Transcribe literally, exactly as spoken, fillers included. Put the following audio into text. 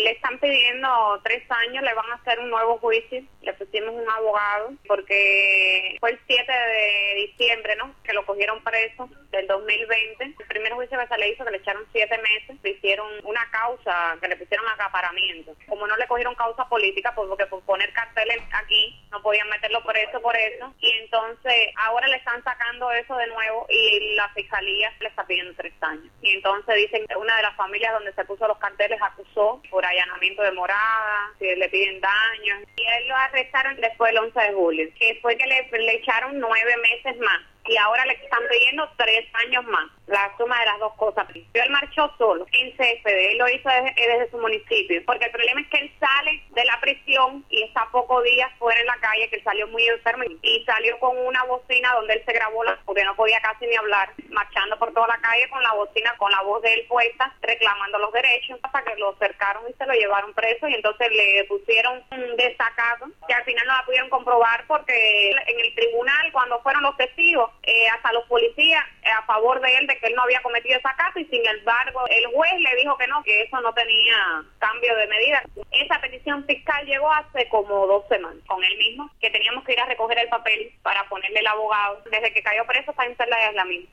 Le están pidiendo tres años, le van a hacer un nuevo juicio. Le pusimos un abogado porque fue el siete de diciembre, ¿no?, que lo cogieron preso del dos mil veinte. El primer juicio que se le hizo, que le echaron siete meses, le hicieron una causa que le pusieron acaparamiento. Como no le cogieron causa política, pues porque por poner carteles aquí no podían meterlo preso por eso. Y entonces ahora le están sacando eso de nuevo y la fiscalía le está pidiendo tres años. Y entonces dicen que una de las familias donde se puso los carteles acusó por allanamiento de morada, si le piden daños. Y a él lo arrestaron después del once de julio, que fue que le, le echaron nueve meses más. Y ahora le están pidiendo tres años más, la suma de las dos cosas. Él marchó solo en C F D, él lo hizo desde, desde su municipio, porque el problema es que él sale de la prisión y está pocos días fuera en la calle, que él salió muy enfermo y salió con una bocina donde él se grabó, porque no podía casi ni hablar, marchando por toda la calle con la bocina, con la voz de él puesta, reclamando los derechos, hasta que lo cercaron y se lo llevaron preso y entonces le pusieron un desacato, que al final no la pudieron comprobar porque en el tribunal, cuando fueron los testigos, Eh, hasta los policías eh, a favor de él, de que él no había cometido esa caso, y sin embargo el juez le dijo que no, que eso no tenía cambio de medida. Esa petición fiscal llegó hace como dos semanas con él mismo, que teníamos que ir a recoger el papel para ponerle el abogado. Desde que cayó preso está en celda de aislamiento.